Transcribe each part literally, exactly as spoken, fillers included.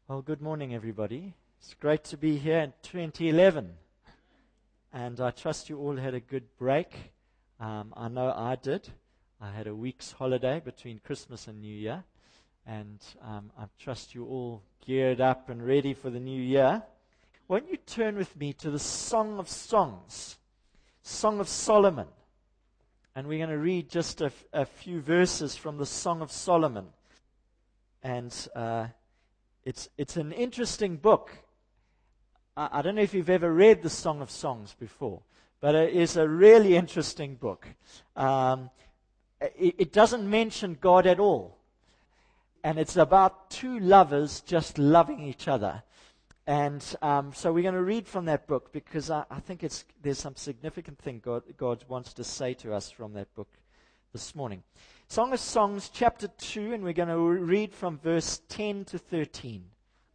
Well, good morning, everybody. It's great to be here in twenty eleven. And I trust you all had a good break. Um, I know I did. I had a week's holiday between Christmas and New Year. And um, I trust you all geared up and ready for the new year. Won't you turn with me to the Song of Songs, Song of Solomon. And we're going to read just a, f- a few verses from the Song of Solomon. And uh, It's it's an interesting book. I, I don't know if you've ever read the Song of Songs before, but it is a really interesting book. Um, it, it doesn't mention God at all. And it's about two lovers just loving each other. And um, so we're going to read from that book because I, I think it's there's some significant thing God, God wants to say to us from that book this morning. Song of Songs, chapter two, and we're going to read from verse ten to thirteen.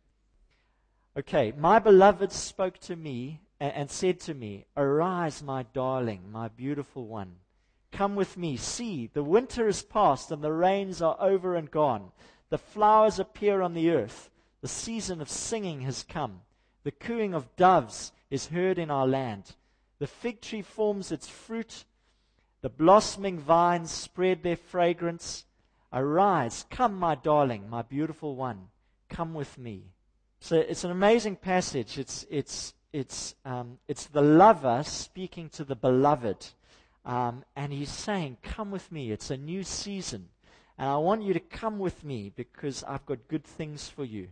Okay, my beloved spoke to me and, and said to me, "Arise, my darling, my beautiful one. Come with me. See, the winter is past and the rains are over and gone. The flowers appear on the earth. The season of singing has come. The cooing of doves is heard in our land. The fig tree forms its fruit. The blossoming vines spread their fragrance. Arise, come, my darling, my beautiful one. Come with me." So it's an amazing passage. It's it's it's um, it's the lover speaking to the beloved, um, and he's saying, "Come with me. It's a new season, and I want you to come with me because I've got good things for you."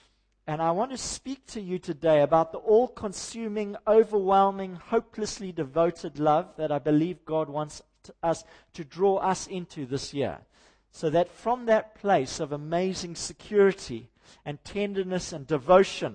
And I want to speak to you today about the all-consuming, overwhelming, hopelessly devoted love that I believe God wants to us to draw us into this year. So that from that place of amazing security and tenderness and devotion,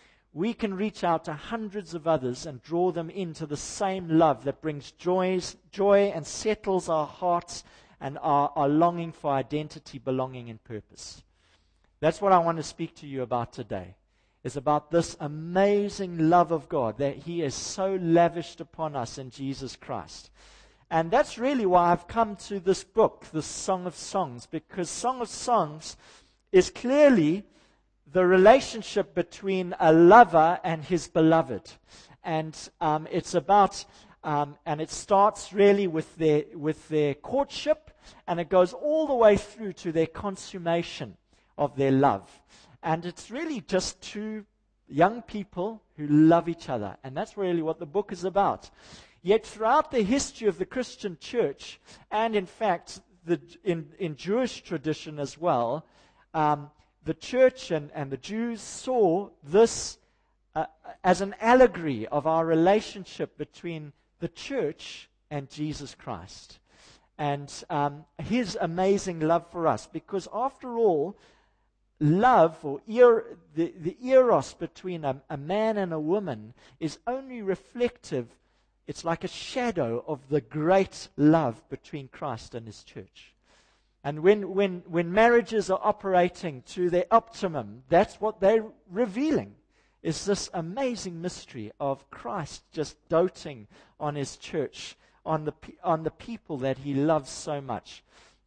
we can reach out to hundreds of others and draw them into the same love that brings joys, joy and settles our hearts and our, our longing for identity, belonging, and purpose. That's what I want to speak to you about today, is about this amazing love of God that He has so lavished upon us in Jesus Christ. And that's really why I've come to this book, the Song of Songs, because Song of Songs is clearly the relationship between a lover and his beloved. And um, it's about, um, and it starts really with their, with their courtship, and it goes all the way through to their consummation of their love. And it's really just two young people who love each other. And that's really what the book is about. Yet throughout the history of the Christian church, and in fact the, in, in Jewish tradition as well, um, the church and, and the Jews saw this uh, as an allegory of our relationship between the church and Jesus Christ. And um, His amazing love for us. Because after all, love, or er, the, the eros between a, a man and a woman is only reflective, it's like a shadow of the great love between Christ and His church. And when, when, when marriages are operating to their optimum, that's what they're revealing, is this amazing mystery of Christ just doting on His church, on the, on the people that He loves so much.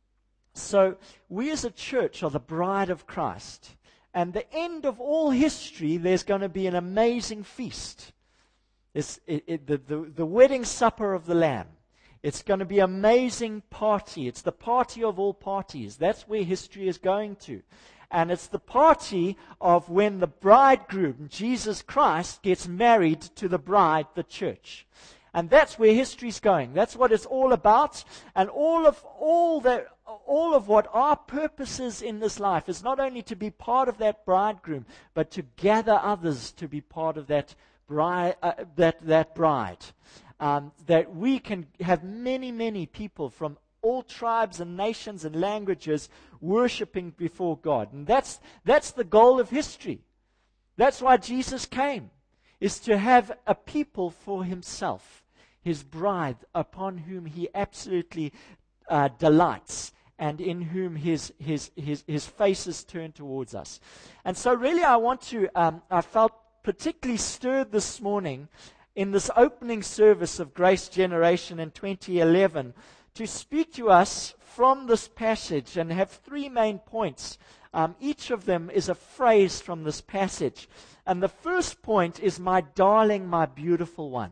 So we as a church are the bride of Christ. And the end of all history, there's going to be an amazing feast. It's it, it, the, the, the wedding supper of the Lamb. It's going to be an amazing party. It's the party of all parties. That's where history is going to. And it's the party of when the bridegroom, Jesus Christ, gets married to the bride, the church. And that's where history's going. That's what it's all about. And all of all that, all of what our purpose is in this life is not only to be part of that bridegroom, but to gather others to be part of that bride. Uh, that that bride. Um, that we can have many, many people from all tribes and nations and languages worshiping before God. And that's that's the goal of history. That's why Jesus came, is to have a people for Himself, His bride, upon whom He absolutely uh, delights, and in whom his, his his his face is turned towards us. And so really I want to, um, I felt particularly stirred this morning in this opening service of Grace Generation in twenty eleven to speak to us from this passage and have three main points Um, each of them is a phrase from this passage. And the first point is, my darling, my beautiful one.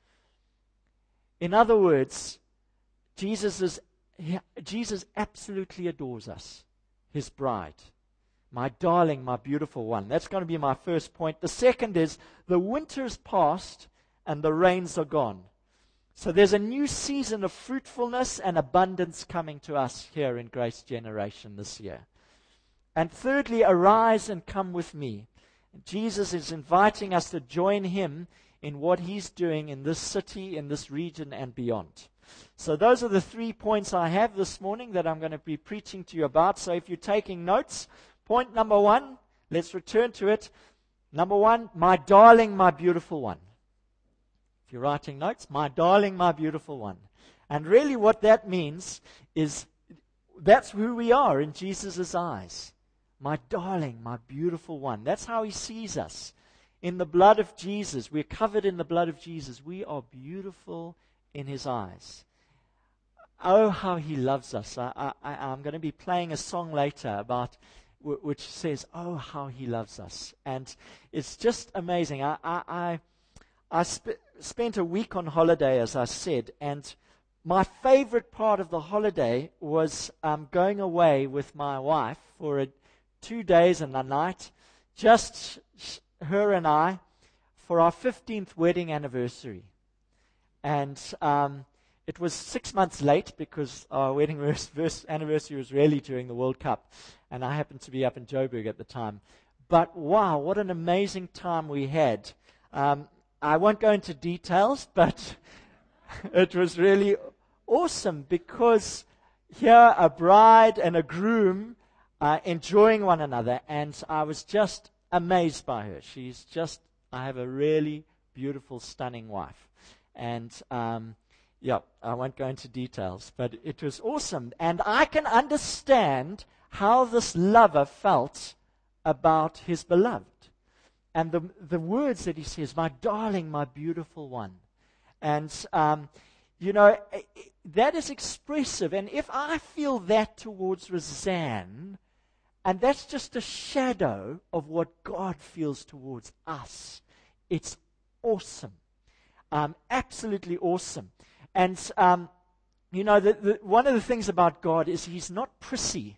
In other words, Jesus is Jesus absolutely adores us, his bride. My darling, my beautiful one. That's going to be my first point. The second is, the winter's past and the rains are gone. So there's a new season of fruitfulness and abundance coming to us here in Grace Generation this year. And thirdly, arise and come with me. Jesus is inviting us to join him in what he's doing in this city, in this region, and beyond. So those are the three points I have this morning that I'm going to be preaching to you about. So if you're taking notes, point number one, let's return to it. Number one, my darling, my beautiful one. If you're writing notes, my darling, my beautiful one. And really what that means is that's who we are in Jesus' eyes. My darling, my beautiful one. That's how he sees us. In the blood of Jesus, we're covered in the blood of Jesus. We are beautiful in his eyes. Oh, how he loves us. I, I, I'm going to be playing a song later about w- which says, oh, how he loves us. And it's just amazing. I, I, I, I sp- spent a week on holiday, as I said, and my favorite part of the holiday was um, going away with my wife for a, two days and a night, just her and I, for our fifteenth wedding anniversary. And um, it was six months late because our wedding anniversary was really during the World Cup. And I happened to be up in Joburg at the time. But wow, what an amazing time we had. Um, I won't go into details, but it was really awesome because here a bride and a groom uh, enjoying one another. And I was just amazed by her. She's just, I have a really beautiful, stunning wife. And, um, yeah, I won't go into details, but it was awesome. And I can understand how this lover felt about his beloved. And the the words that he says, my darling, my beautiful one. And, um, you know, that is expressive. And if I feel that towards Roseanne, and that's just a shadow of what God feels towards us, it's awesome. Um, absolutely awesome. And, um, you know, the, the, one of the things about God is he's not prissy.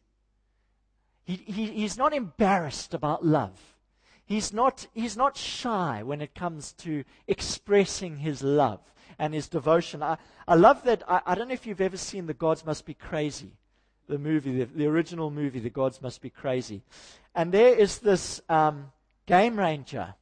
He, he, he's not embarrassed about love. He's not, he's not shy when it comes to expressing his love and his devotion. I, I love that. I, I don't know if you've ever seen The Gods Must Be Crazy, the movie, the, the original movie, The Gods Must Be Crazy. And there is this um, game ranger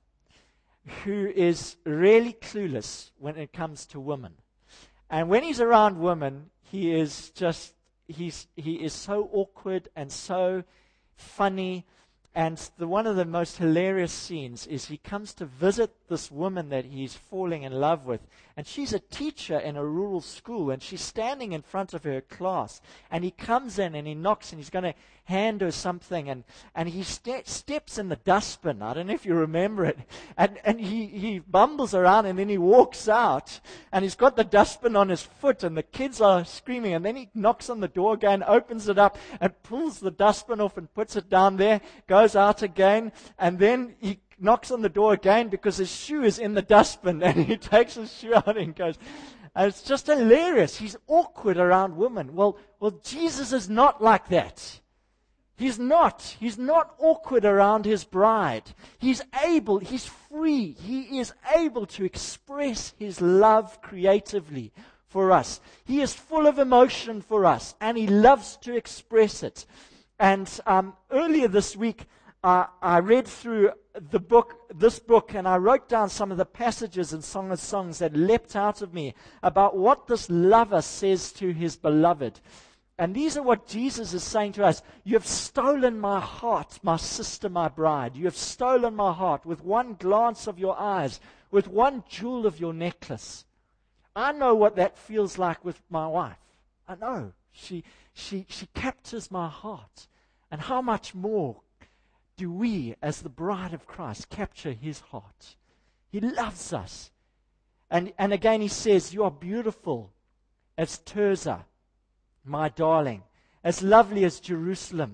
who is really clueless when it comes to women. And when he's around women, he is just, he's he is so awkward and so funny. And the, one of the most hilarious scenes is he comes to visit this woman that he's falling in love with. And she's a teacher in a rural school, and she's standing in front of her class. And he comes in and he knocks, and he's going to hand her something. And, and he ste- steps in the dustbin. I don't know if you remember it. And, and he, he bumbles around, and then he walks out. And he's got the dustbin on his foot, and the kids are screaming. And then he knocks on the door again, opens it up, and pulls the dustbin off and puts it down there, goes out again, and then he knocks on the door again because his shoe is in the dustbin, and he takes his shoe out and goes. And it's just hilarious. He's awkward around women. Well, well, Jesus is not like that. He's not. He's not awkward around his bride. He's able, he's free. He is able to express his love creatively for us. He is full of emotion for us, and he loves to express it. And um, earlier this week, uh, I read through the book, this book, and I wrote down some of the passages in Song of Songs that leapt out of me about what this lover says to his beloved. And these are what Jesus is saying to us. You have stolen my heart, my sister, my bride. You have stolen my heart with one glance of your eyes, with one jewel of your necklace. I know what that feels like with my wife. I know. She, she, she captures my heart. And how much more do we, as the bride of Christ, capture his heart? He loves us. And, and again he says, you are beautiful as Tirzah, my darling, as lovely as Jerusalem,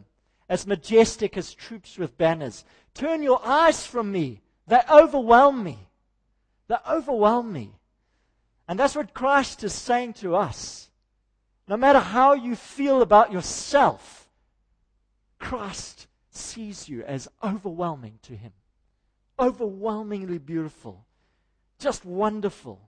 as majestic as troops with banners. Turn your eyes from me. They overwhelm me. They overwhelm me. And that's what Christ is saying to us. No matter how you feel about yourself, Christ sees you as overwhelming to him. Overwhelmingly beautiful. Just wonderful.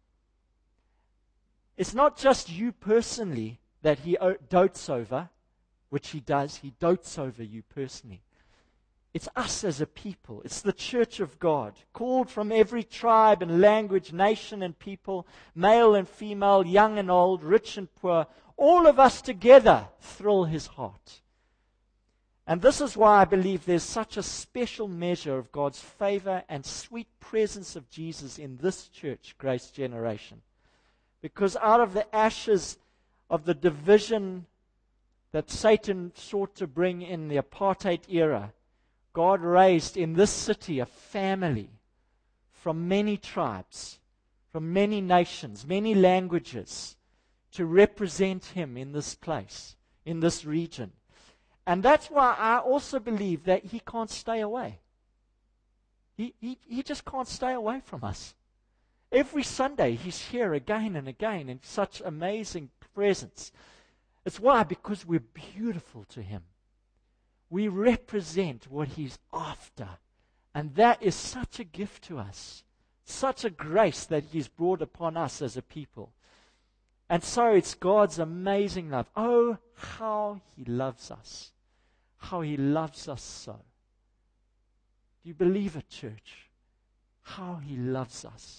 It's not just you personally that he dotes over, which he does. He dotes over you personally. It's us as a people. It's the church of God, called from every tribe and language, nation and people, male and female, young and old, rich and poor. All of us together thrill his heart. And this is why I believe there's such a special measure of God's favor and sweet presence of Jesus in this church, Grace Generation. Because out of the ashes of the division that Satan sought to bring in the apartheid era, God raised in this city a family from many tribes, from many nations, many languages, to represent him in this place, in this region. And that's why I also believe that he can't stay away. He, he, he just can't stay away from us. Every Sunday he's here again and again in such amazing presence. It's why? Because we're beautiful to him. We represent what he's after. And that is such a gift to us. Such a grace that he's brought upon us as a people. And so it's God's amazing love. Oh, how he loves us. How he loves us so. Do you believe it, church? How he loves us.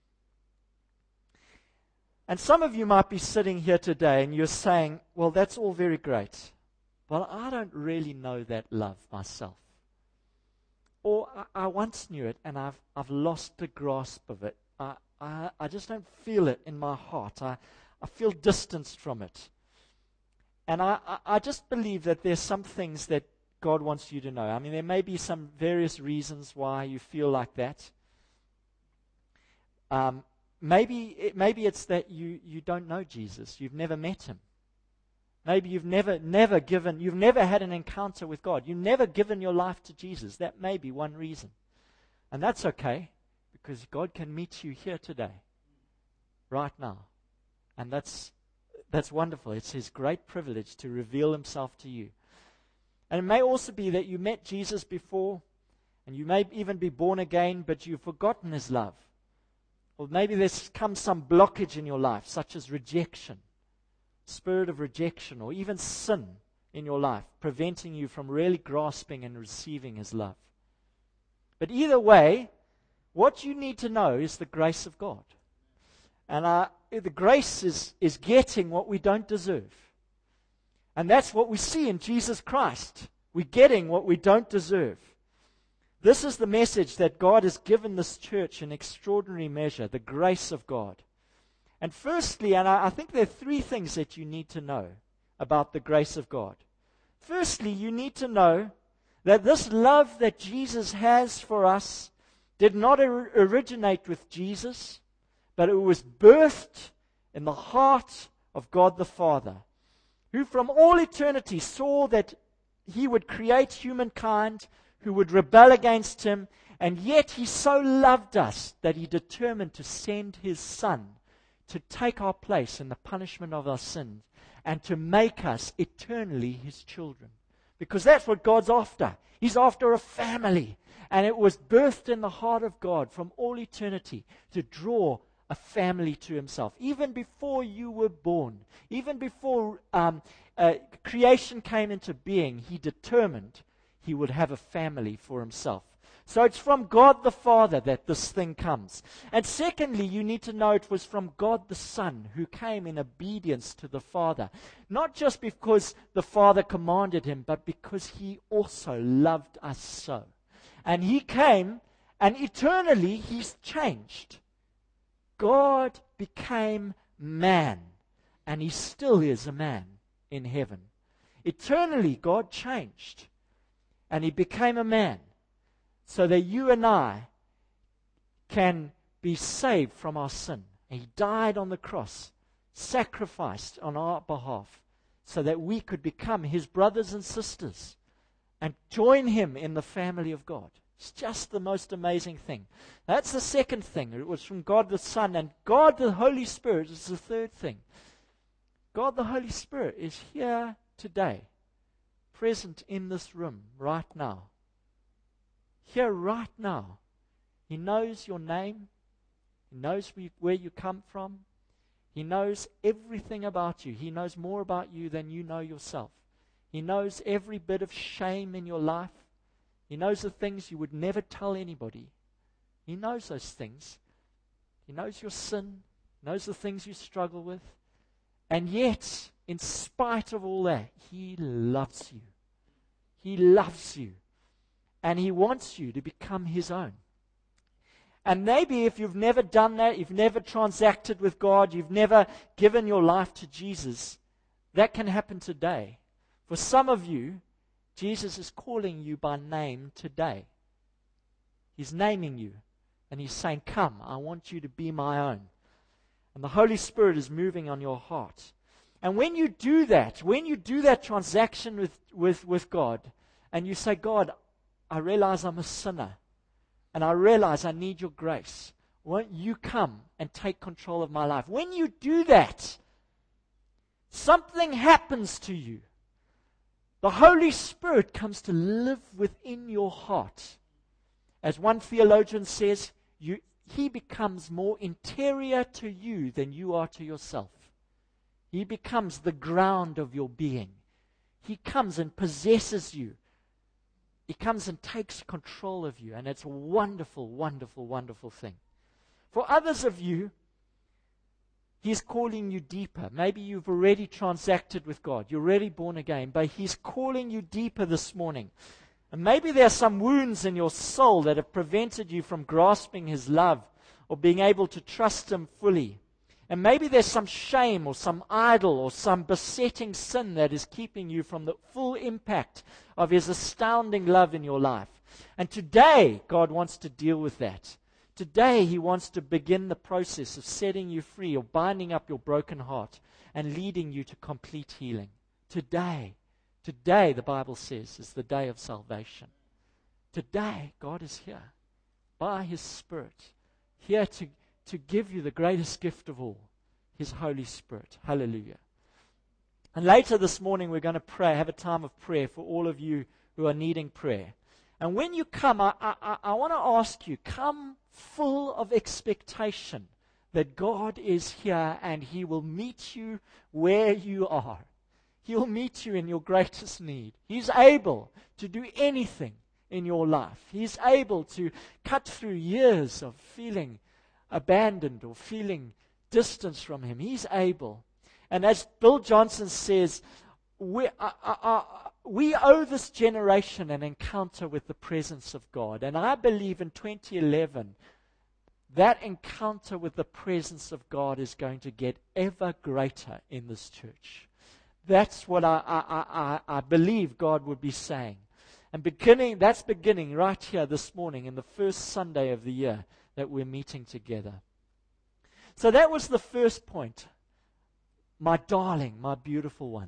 And some of you might be sitting here today and you're saying, well, that's all very great. Well, I don't really know that love myself. Or I, I once knew it and I've I've lost the grasp of it. I, I, I just don't feel it in my heart. I, I feel distanced from it. And I, I, I just believe that there's some things that God wants you to know. I mean, there may be some various reasons why you feel like that. Um, maybe it, maybe it's that you, you don't know Jesus. You've never met him. Maybe you've never, never given, you've never had an encounter with God. You've never given your life to Jesus. That may be one reason. And that's okay, because God can meet you here today, right now. And that's that's wonderful. It's his great privilege to reveal himself to you. And it may also be that you met Jesus before, and you may even be born again, but you've forgotten his love. Or maybe there's come some blockage in your life, such as rejection. Spirit of rejection, or even sin in your life, preventing you from really grasping and receiving his love. But either way, what you need to know is the grace of God. And uh, the grace is, is getting what we don't deserve. And that's what we see in Jesus Christ. We're getting what we don't deserve. This is the message that God has given this church in extraordinary measure, the grace of God. And firstly, and I, I think there are three things that you need to know about the grace of God. Firstly, you need to know that this love that Jesus has for us did not or- originate with Jesus, but it was birthed in the heart of God the Father, who from all eternity saw that he would create humankind who would rebel against him, and yet he so loved us that he determined to send his Son to take our place in the punishment of our sins and to make us eternally his children. Because that's what God's after. He's after a family. And it was birthed in the heart of God from all eternity to draw a family to himself. Even before you were born, even before um, uh, creation came into being, he determined he would have a family for himself. So it's from God the Father that this thing comes. And secondly, you need to know it was from God the Son who came in obedience to the Father. Not just because the Father commanded him, but because he also loved us so. And he came, and eternally he's changed. God became man, and he still is a man in heaven. Eternally, God changed, and he became a man, so that you and I can be saved from our sin. He died on the cross, sacrificed on our behalf, so that we could become his brothers and sisters, and join him in the family of God. It's just the most amazing thing. That's the second thing. It was from God the Son, and God the Holy Spirit is the third thing. God the Holy Spirit is here today, present in this room right now. Here right now. He knows your name. He knows where you come from. He knows everything about you. He knows more about you than you know yourself. He knows every bit of shame in your life. He knows the things you would never tell anybody. He knows those things. He knows your sin, knows the things you struggle with. And yet, in spite of all that, He loves you. He loves you. And He wants you to become His own. And maybe if you've never done that, you've never transacted with God, you've never given your life to Jesus, that can happen today. For some of you, Jesus is calling you by name today. He's naming you. And He's saying, come, I want you to be my own. And the Holy Spirit is moving on your heart. And when you do that, when you do that transaction with, with, with God, and you say, God, I realize I'm a sinner, and I realize I need your grace, won't you come and take control of my life? When you do that, something happens to you. The Holy Spirit comes to live within your heart. As one theologian says, you, He becomes more interior to you than you are to yourself. He becomes the ground of your being. He comes and possesses you. He comes and takes control of you. And it's a wonderful, wonderful, wonderful thing. For others of you, He's calling you deeper. Maybe you've already transacted with God. You're already born again. But He's calling you deeper this morning. And maybe there are some wounds in your soul that have prevented you from grasping His love or being able to trust Him fully. And maybe there's some shame or some idol or some besetting sin that is keeping you from the full impact of His astounding love in your life. And today, God wants to deal with that. Today, He wants to begin the process of setting you free or binding up your broken heart and leading you to complete healing. Today, today, the Bible says, is the day of salvation. Today, God is here by His Spirit, here to, to give you the greatest gift of all, His Holy Spirit. Hallelujah. And later this morning, we're going to pray, have a time of prayer for all of you who are needing prayer. And when you come, I, I, I want to ask you, come full of expectation that God is here and He will meet you where you are. He'll meet you in your greatest need. He's able to do anything in your life. He's able to cut through years of feeling abandoned or feeling distance from Him. He's able. And as Bill Johnson says, we, uh, uh, uh, we owe this generation an encounter with the presence of God. And I believe in twenty eleven, that encounter with the presence of God is going to get ever greater in this church. That's what I, I, I, I believe God would be saying. And beginning, that's beginning right here this morning in the first Sunday of the year that we're meeting together. So that was the first point. My darling, my beautiful one.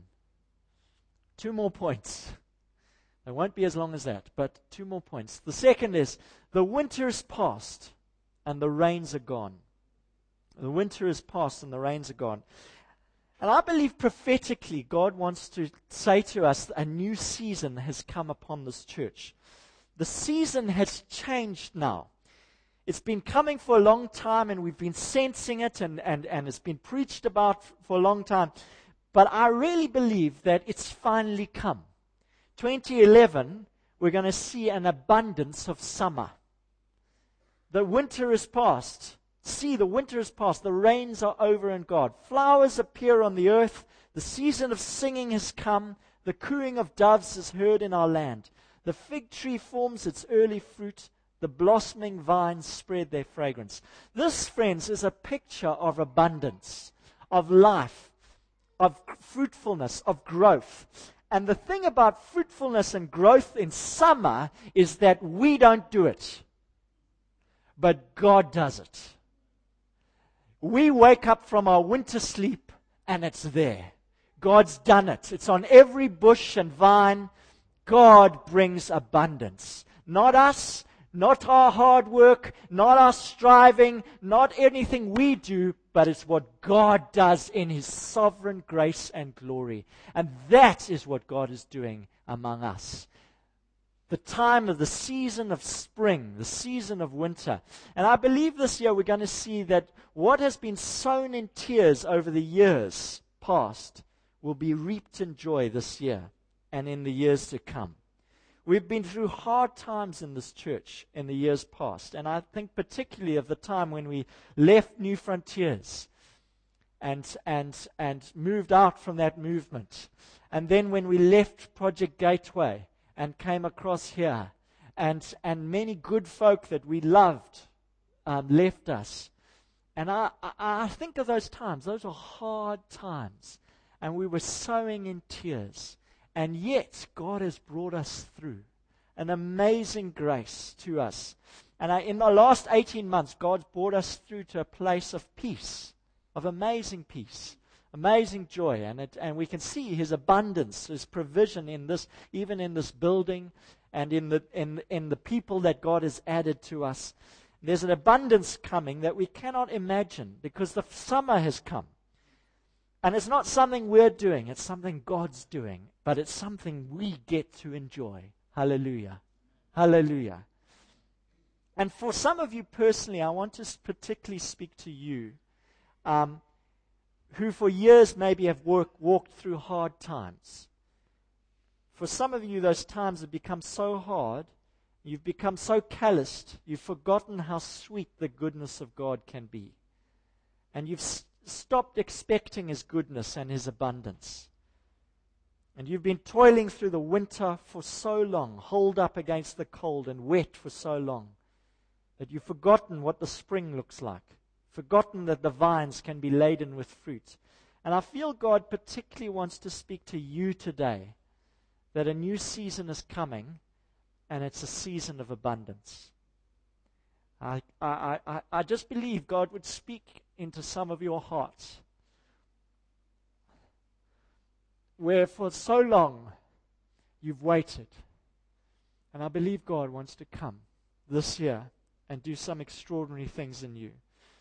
Two more points. They won't be as long as that, but two more points. The second is, the winter is past and the rains are gone. The winter is past and the rains are gone. And I believe prophetically God wants to say to us a new season has come upon this church. The season has changed now. It's been coming for a long time and we've been sensing it and, and, and it's been preached about for a long time. But I really believe that it's finally come. twenty eleven, we're going to see an abundance of summer. The winter is past. See, the winter is past. The rains are over in God. Flowers appear on the earth. The season of singing has come. The cooing of doves is heard in our land. The fig tree forms its early fruit. The blossoming vines spread their fragrance. This, friends, is a picture of abundance, of life, of fruitfulness, of growth. And the thing about fruitfulness and growth in summer is that we don't do it, but God does it. We wake up from our winter sleep and it's there. God's done it. It's on every bush and vine. God brings abundance. Not us, not our hard work, not our striving, not anything we do, but it's what God does in His sovereign grace and glory. And that is what God is doing among us. The time of the season of spring, the season of winter. And I believe this year we're going to see that what has been sown in tears over the years past will be reaped in joy this year and in the years to come. We've been through hard times in this church in the years past, and I think particularly of the time when we left New Frontiers and and and moved out from that movement, and then when we left Project Gateway and came across here, and and many good folk that we loved um, left us, and I, I I think of those times. Those are hard times, and we were sowing in tears. And yet, God has brought us through an amazing grace to us. And I, in the last eighteen months, God's brought us through to a place of peace, of amazing peace, amazing joy. And, it, and we can see His abundance, His provision in this, even in this building and in the, in, in the people that God has added to us. There's an abundance coming that we cannot imagine because the summer has come. And it's not something we're doing, it's something God's doing, but it's something we get to enjoy. Hallelujah. Hallelujah. And for some of you personally, I want to particularly speak to you um, who for years maybe have work, walked through hard times. For some of you, those times have become so hard, you've become so calloused, you've forgotten how sweet the goodness of God can be. And you've stopped expecting His goodness and His abundance. And you've been toiling through the winter for so long, holed up against the cold and wet for so long, that you've forgotten what the spring looks like, forgotten that the vines can be laden with fruit. And I feel God particularly wants to speak to you today, that a new season is coming, and it's a season of abundance. I, I, I, I just believe God would speak into some of your hearts where for so long you've waited. And I believe God wants to come this year and do some extraordinary things in you.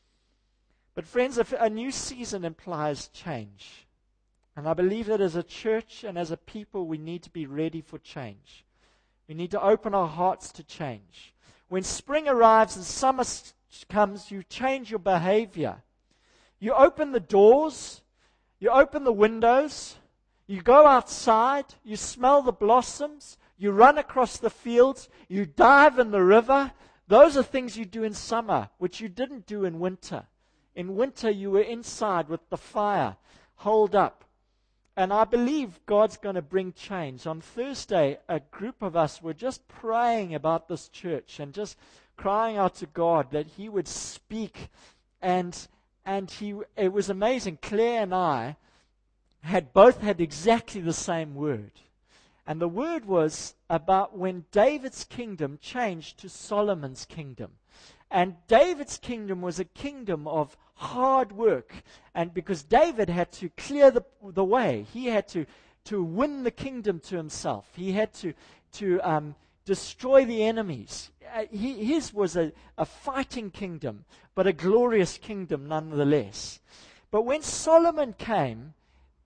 But friends, if a new season implies change, and I believe that as a church and as a people we need to be ready for change. We need to open our hearts to change. When spring arrives and summer comes, you change your behavior. You open the doors, you open the windows, you go outside, you smell the blossoms, you run across the fields, you dive in the river. Those are things you do in summer, which you didn't do in winter. In winter, you were inside with the fire, holed up. And I believe God's going to bring change. On Thursday, a group of us were just praying about this church and just crying out to God that He would speak. And and he, it was amazing. Claire and I had both had exactly the same word. And the word was about when David's kingdom changed to Solomon's kingdom. And David's kingdom was a kingdom of hard work. And because David had to clear the, the way, he had to, to win the kingdom to himself. He had to, to um, destroy the enemies. Uh, he, his was a, a fighting kingdom, but a glorious kingdom nonetheless. But when Solomon came,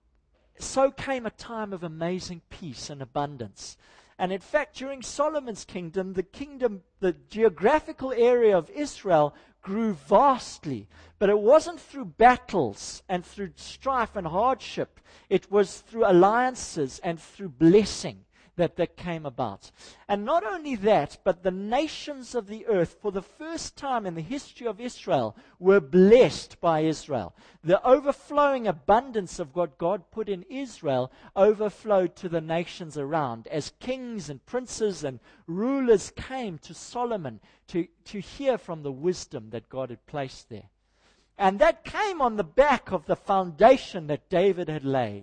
so came a time of amazing peace and abundance. And in fact, during Solomon's kingdom, the kingdom, the geographical area of Israel grew vastly. But it wasn't through battles and through strife and hardship. It was through alliances and through blessing that that came about. And not only that, but the nations of the earth, for the first time in the history of Israel, were blessed by Israel. The overflowing abundance of what God put in Israel overflowed to the nations around as kings and princes and rulers came to Solomon to, to hear from the wisdom that God had placed there. And that came on the back of the foundation that David had laid.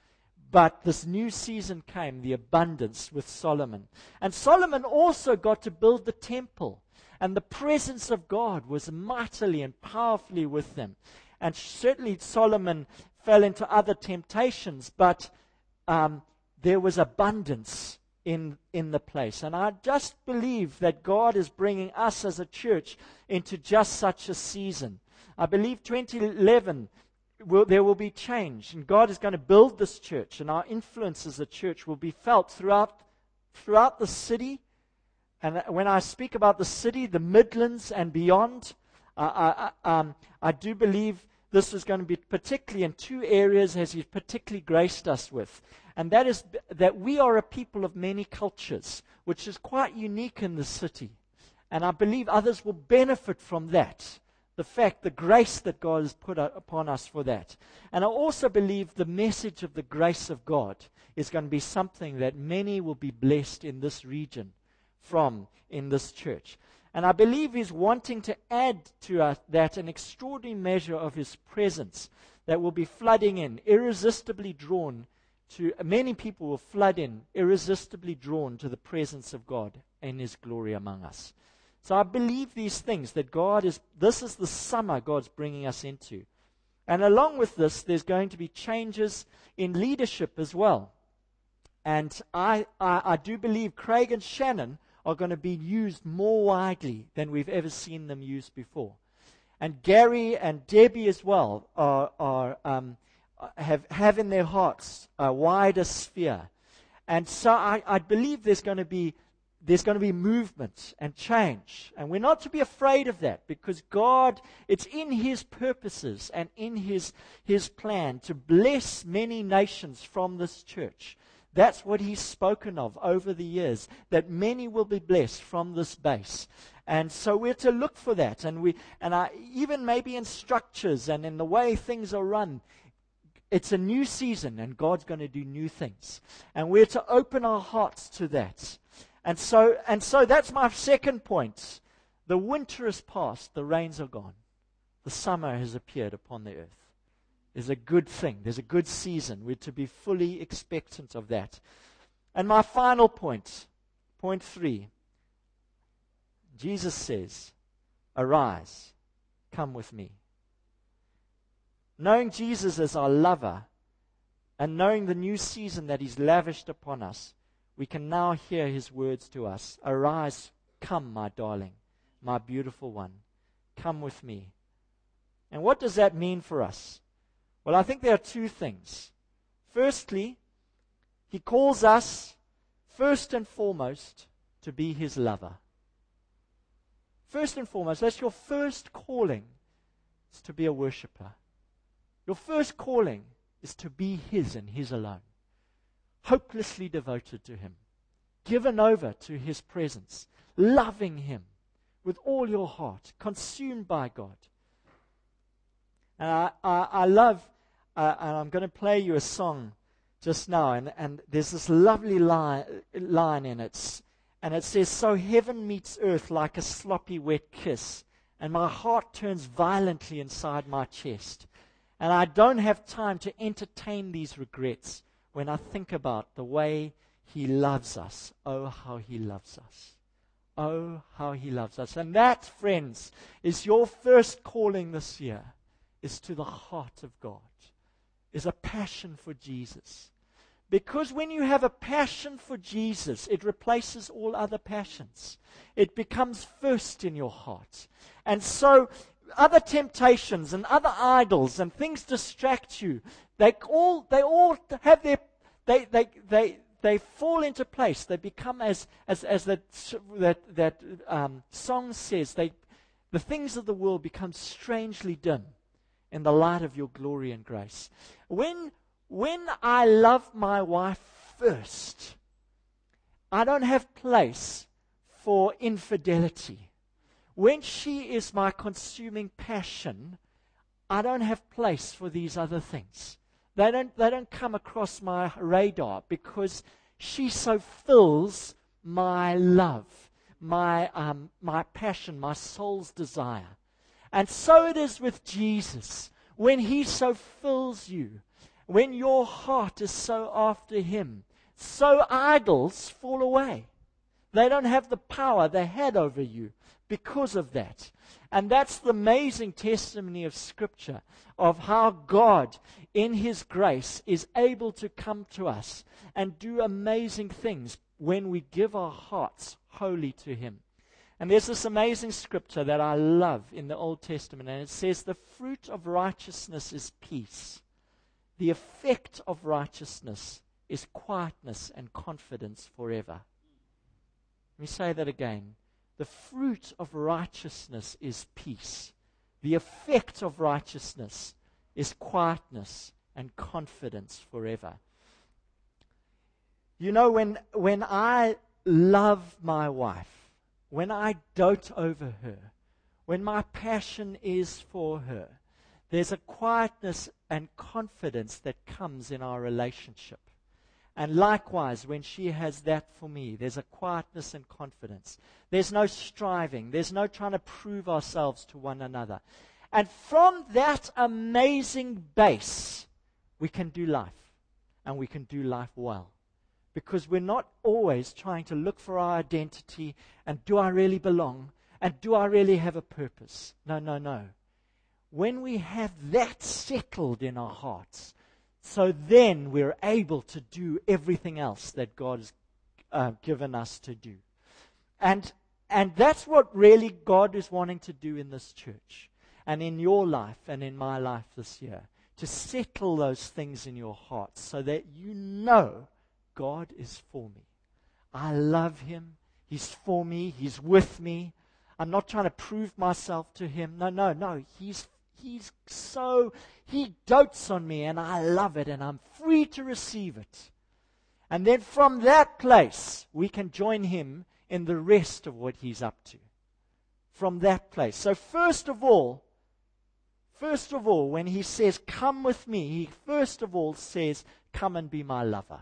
But this new season came, the abundance with Solomon. And Solomon also got to build the temple. And the presence of God was mightily and powerfully with them. And certainly Solomon fell into other temptations, but um, there was abundance in, in the place. And I just believe that God is bringing us as a church into just such a season. I believe twenty eleven, will, there will be change, and God is going to build this church, and our influence as a church will be felt throughout, throughout the city. And when I speak about the city, the Midlands and beyond, I, I, um, I do believe this is going to be particularly in two areas as He's particularly graced us with. And that is that we are a people of many cultures, which is quite unique in the city. And I believe others will benefit from that. The fact, the grace that God has put upon us for that. And I also believe the message of the grace of God is going to be something that many will be blessed in this region from in this church. And I believe He's wanting to add to us that an extraordinary measure of His presence that will be flooding in, irresistibly drawn to, many people will flood in, irresistibly drawn to the presence of God and His glory among us. So I believe these things, that God is, this is the summer God's bringing us into. And along with this, there's going to be changes in leadership as well. And I, I, I do believe Craig and Shannon are going to be used more widely than we've ever seen them used before. And Gary and Debbie as well are, are um, have, have in their hearts a wider sphere. And so I, I believe there's going to be there's going to be movement and change. And we're not to be afraid of that, because God, it's in His purposes and in His, His plan to bless many nations from this church. That's what He's spoken of over the years, that many will be blessed from this base. And so we're to look for that. And we, and I, even maybe in structures and in the way things are run, it's a new season and God's going to do new things. And we're to open our hearts to that. And so, and so that's my second point. The winter is past, the rains are gone. The summer has appeared upon the earth. There's a good thing. There's a good season. We're to be fully expectant of that. And my final point, point three, Jesus says, arise, come with me. Knowing Jesus as our lover and knowing the new season that He's lavished upon us, we can now hear His words to us. Arise, come, my darling, my beautiful one. Come with me. And what does that mean for us? Well, I think there are two things. Firstly, He calls us, first and foremost, to be His lover. First and foremost, that's your first calling, is to be a worshiper. Your first calling is to be His and His alone. Hopelessly devoted to Him, given over to His presence, loving Him with all your heart, consumed by God. And I, I, I love, uh, and I'm going to play you a song just now, and, and there's this lovely line, line in it, and it says, so heaven meets earth like a sloppy wet kiss, and my heart turns violently inside my chest, and I don't have time to entertain these regrets when I think about the way He loves us. Oh, how He loves us. Oh, how He loves us. And that, friends, is your first calling this year, is to the heart of God, is a passion for Jesus. Because when you have a passion for Jesus, it replaces all other passions. It becomes first in your heart. And so other temptations and other idols and things distract you. They all, they all have their, they, they, they, they fall into place. They become, as, as, as that, that, that um, song says, they, the things of the world become strangely dim in the light of your glory and grace. When, when I love my wife first, I don't have place for infidelity. When she is my consuming passion, I don't have place for these other things. They don't, they don't come across my radar because she so fills my love, my, um, my passion, my soul's desire. And so it is with Jesus. When He so fills you, when your heart is so after Him, so idols fall away. They don't have the power they had over you because of that. And that's the amazing testimony of Scripture, of how God, in His grace, is able to come to us and do amazing things when we give our hearts wholly to Him. And there's this amazing scripture that I love in the Old Testament, and it says, the fruit of righteousness is peace. The effect of righteousness is quietness and confidence forever. Let me say that again. The fruit of righteousness is peace. The effect of righteousness is quietness and confidence forever. You know, when, when I love my wife, when I dote over her, when my passion is for her, there's a quietness and confidence that comes in our relationship. And likewise, when she has that for me, there's a quietness and confidence. There's no striving. There's no trying to prove ourselves to one another. And from that amazing base, we can do life. And we can do life well. Because we're not always trying to look for our identity and do I really belong? And do I really have a purpose? No, no, no. When we have that settled in our hearts, so then we're able to do everything else that God has uh, given us to do. And, and that's what really God is wanting to do in this church and in your life and in my life this year. To settle those things in your heart so that you know God is for me. I love Him. He's for me. He's with me. I'm not trying to prove myself to Him. No, no, no. He's He's so, He dotes on me and I love it and I'm free to receive it. And then from that place, we can join Him in the rest of what He's up to. From that place. So first of all, first of all, when He says, come with me, He first of all says, come and be my lover.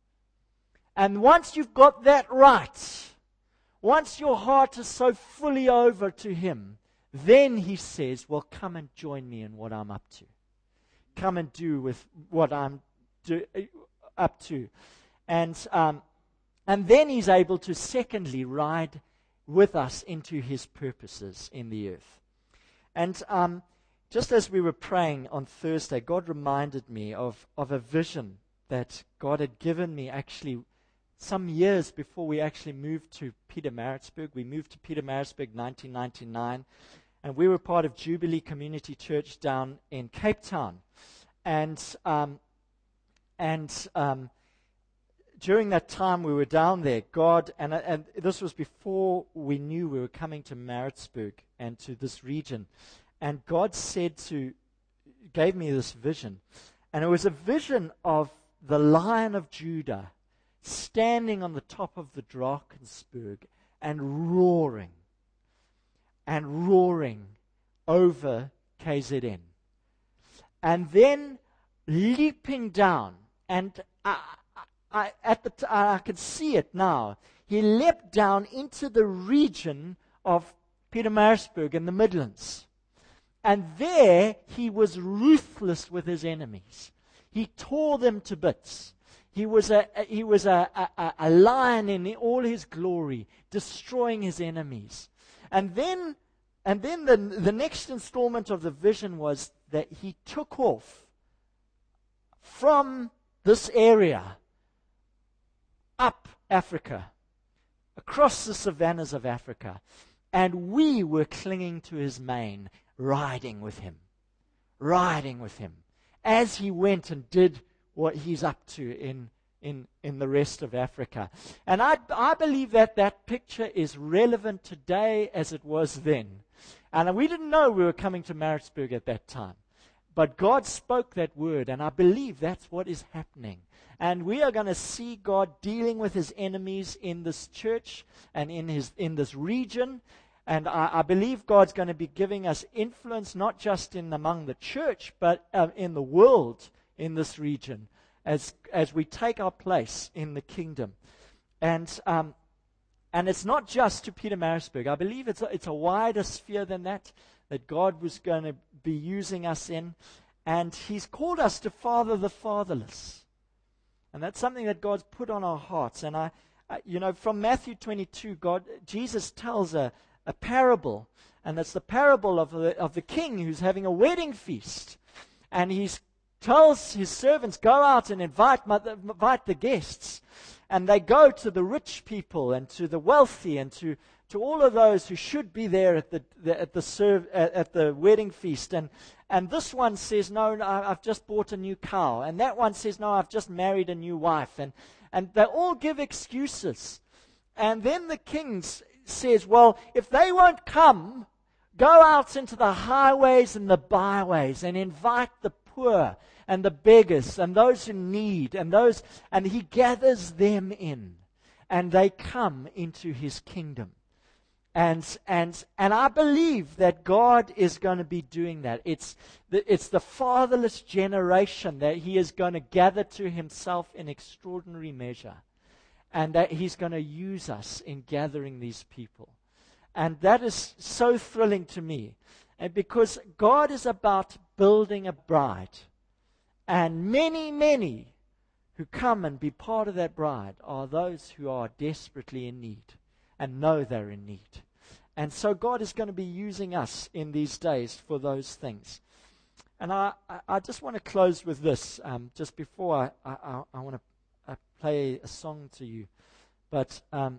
And once you've got that right, once your heart is so fully over to Him, then He says, well, come and join me in what I'm up to. Come and do with what I'm do, up to. And, um, and then He's able to, secondly, ride with us into His purposes in the earth. And um, just as we were praying on Thursday, God reminded me of, of a vision that God had given me actually some years before we actually moved to Pietermaritzburg. We moved to Pietermaritzburg in nineteen ninety-nine. And we were part of Jubilee Community Church down in Cape Town. And um, and um, during that time we were down there, God, and, and this was before we knew we were coming to Maritzburg and to this region. And God said to, gave me this vision. And it was a vision of the Lion of Judah standing on the top of the Drakensberg and roaring. And roaring over K Z N. And then leaping down. And I, I, at the t- I can see it now. He leapt down into the region of Pietermaritzburg in the Midlands. And there he was ruthless with his enemies. He tore them to bits. He was a, a he was a, a, a lion in all his glory, destroying his enemies. And then, and then the, the next installment of the vision was that he took off from this area up Africa, across the savannas of Africa, and we were clinging to his mane, riding with him, riding with him, as he went and did what he's up to in in in the rest of Africa. And I I believe that that picture is relevant today as it was then. And we didn't know we were coming to Maritzburg at that time. But God spoke that word, and I believe that's what is happening. And we are going to see God dealing with his enemies in this church and in his in this region. And I, I believe God's going to be giving us influence, not just in among the church, but uh, in the world, in this region, as as we take our place in the kingdom. And um, and it's not just to Pietermaritzburg. I believe it's a, it's a wider sphere than that, that God was going to be using us in. And he's called us to father the fatherless. And that's something that God's put on our hearts. And I, I you know, from Matthew twenty-two, God, Jesus tells a, a parable. And that's the parable of the, of the king who's having a wedding feast. And he tells his servants, go out and invite, invite the guests. and they go to the rich people and to the wealthy and to, to all of those who should be there at the, the at the serve at, at the wedding feast. And and this one says, no, no, I've just bought a new cow, and that one says, no, I've just married a new wife, and and they all give excuses. And then the king says, well, if they won't come, go out into the highways and the byways and invite the poor and the beggars and those who need and those, and he gathers them in, and they come into his kingdom. And and and I believe that God is going to be doing that. It's the, it's the fatherless generation that he is going to gather to himself in extraordinary measure, and that he's going to use us in gathering these people. And that is so thrilling to me, and because God is about building a bride, and many, many who come and be part of that bride are those who are desperately in need and know they're in need. And so God is going to be using us in these days for those things. And I, I, I just want to close with this, um, just before I, I, I want to uh, play a song to you. But um,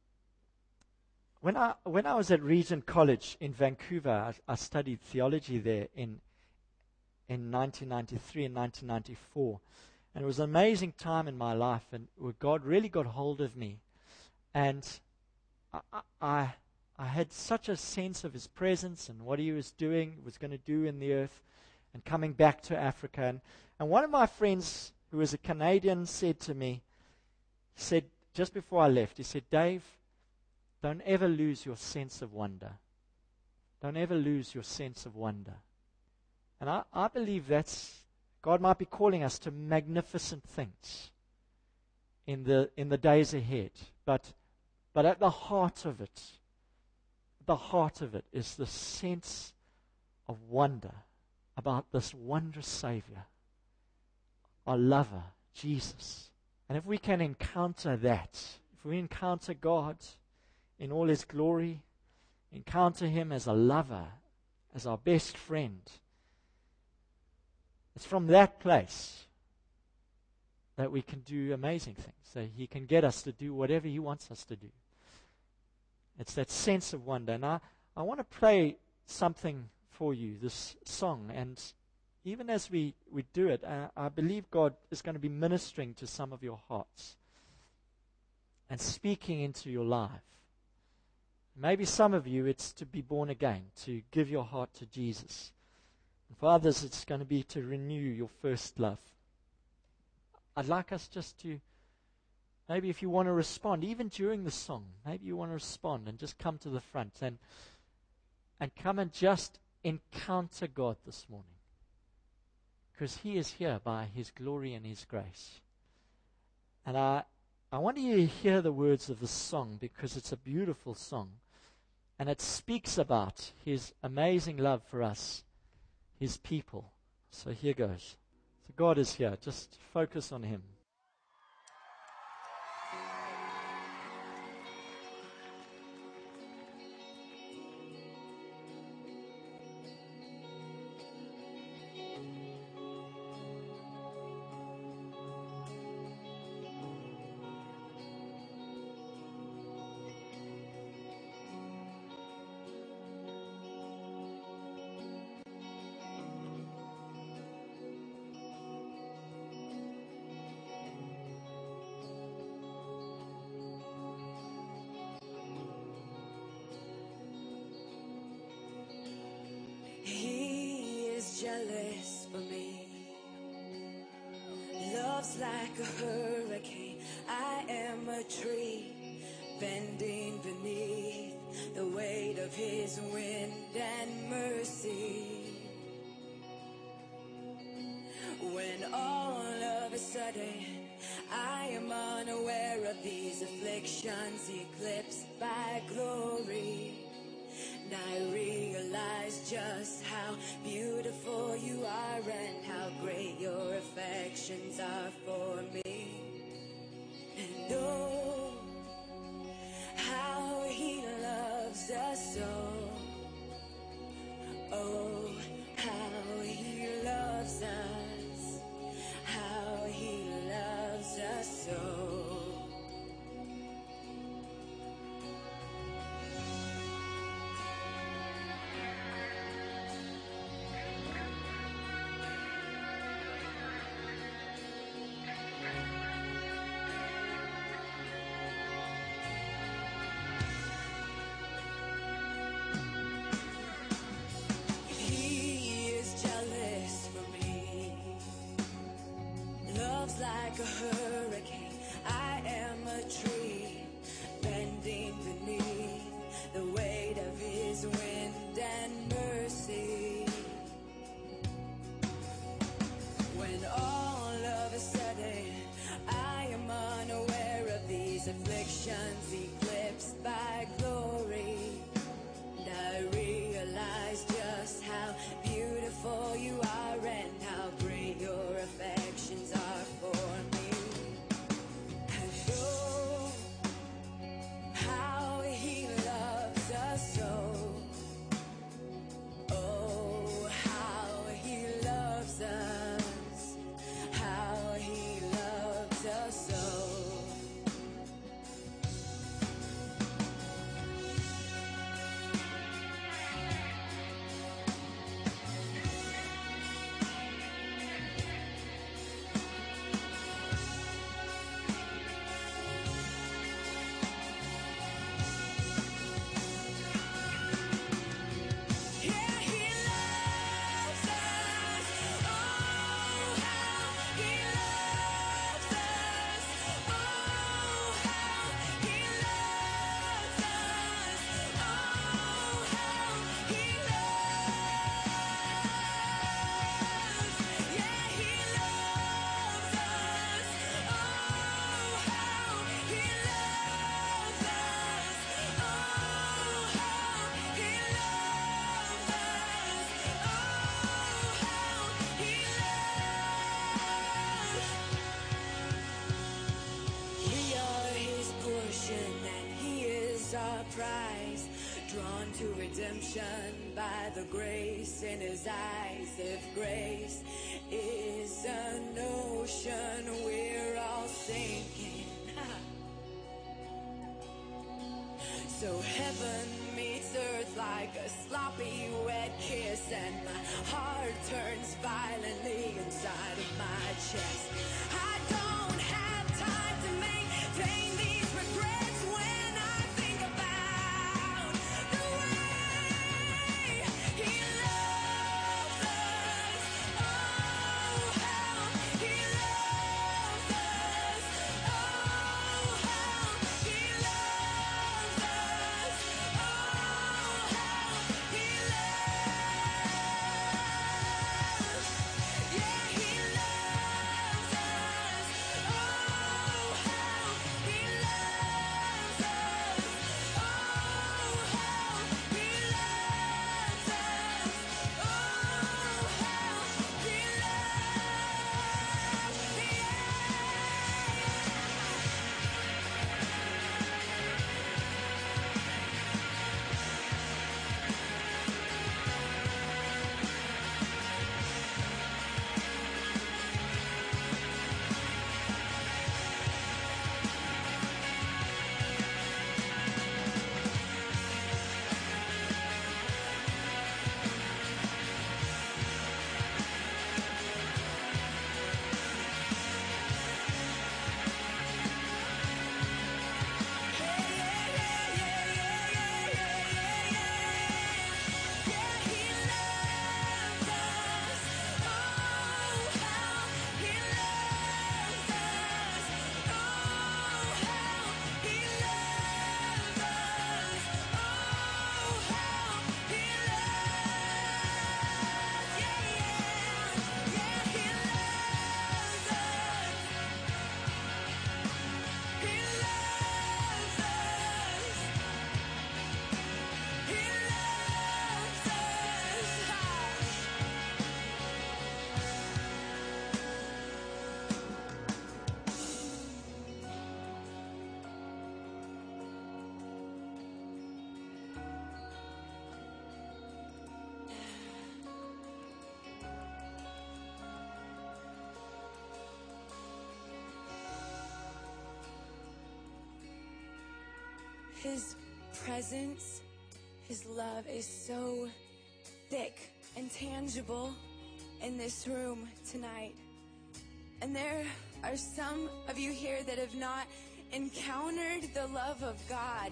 when I when I was at Regent College in Vancouver, I, I studied theology there in in nineteen ninety-three and nineteen ninety-four. And it was an amazing time in my life, and where God really got hold of me. And I, I, I had such a sense of his presence and what he was doing, was going to do in the earth, and coming back to Africa. And, and one of my friends, who was a Canadian, said to me, he said, just before I left, he said, Dave, don't ever lose your sense of wonder. Don't ever lose your sense of wonder. And I, I believe that's, God might be calling us to magnificent things in the in the days ahead. But but at the heart of it, the heart of it is the sense of wonder about this wondrous Savior, our lover, Jesus. And if we can encounter that, if we encounter God in all his glory, encounter him as a lover, as our best friend, it's from that place that we can do amazing things. So he can get us to do whatever he wants us to do. It's that sense of wonder. And I, I want to play something for you, this song. And even as we, we do it, uh, I believe God is going to be ministering to some of your hearts and speaking into your life. Maybe some of you, it's to be born again, to give your heart to Jesus. And for others, it's going to be to renew your first love. I'd like us just to, maybe if you want to respond, even during the song, maybe you want to respond and just come to the front and and come and just encounter God this morning. Because he is here by his glory and his grace. And I, I want you to hear the words of the song, because it's a beautiful song. And it speaks about his amazing love for us, his people. So here goes. So God is here. Just focus on him. Jealous for me, love's like a hurricane. I am a tree bending beneath the weight of his wind and mercy. When all of a sudden I am unaware of these afflictions eclipsed by glory, and I realize just how beautiful you are and how great your affections are for me. And oh, how he loves us so. Oh, how he loves us. How he loves us so. to redemption by the grace in his eyes. If grace is an ocean, we're all sinking. So heaven meets earth like a sloppy wet kiss, and my heart turns violently inside of my chest. I don't have time to maintain these regrets when I think about the way he loves us. Oh, how he loves us. Oh, how he loves us. Oh, how he loves. Yeah, he loves us. Oh, how he loves us. Oh, how he loves us. Oh, how he His presence, his love is so thick and tangible in this room tonight. And there are some of you here that have not encountered the love of God.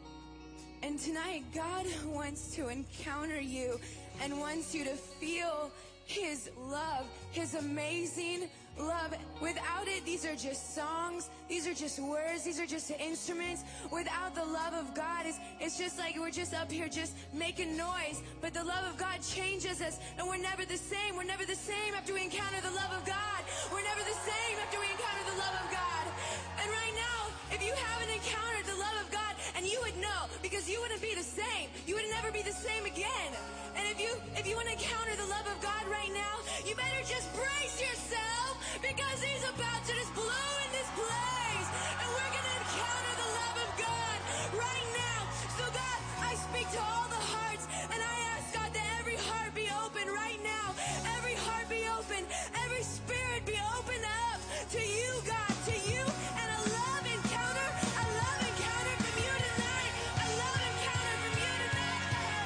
And tonight, God wants to encounter you and wants you to feel his love, his amazing love. Without it, these are just songs, these are just words, these are just instruments. Without the love of God, it's, it's just like we're just up here just making noise. But the love of God changes us, and we're never the same. We're never the same after we encounter the love of God. We're never the same after we encounter the love of God. And right now, if you haven't encountered the love of God, and you would know, because you wouldn't be the same. You would never be the same again. And if you if you want to encounter the love of God right now, you better just brace yourself, because he's about to just blow in this place. And we're going to encounter the love of God right now. So God, I speak to all the hearts, and I ask God that every heart be open right now. Every heart be open. Every spirit be open up to you, God, to you. And a love encounter, a love encounter from you tonight. A love encounter from you tonight.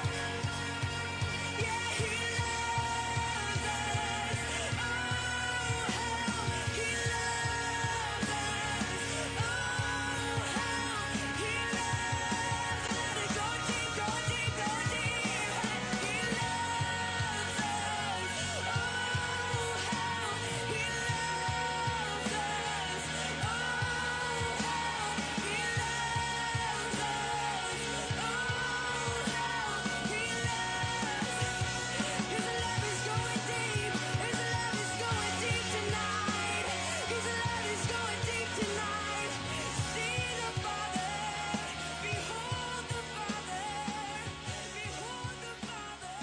Yeah, he loves us. Oh, how he loves us. Oh, how he loves us. Let it go deep, go deep, go deep. He loves us. Oh, how he loves us. Oh, how he loves us. Oh, how he loves us. His love is going deep. His love is going deep tonight. His love is going deep tonight. See the Father. Behold the Father. Behold the Father.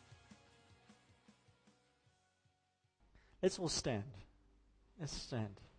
Let's all stand. Let's stand.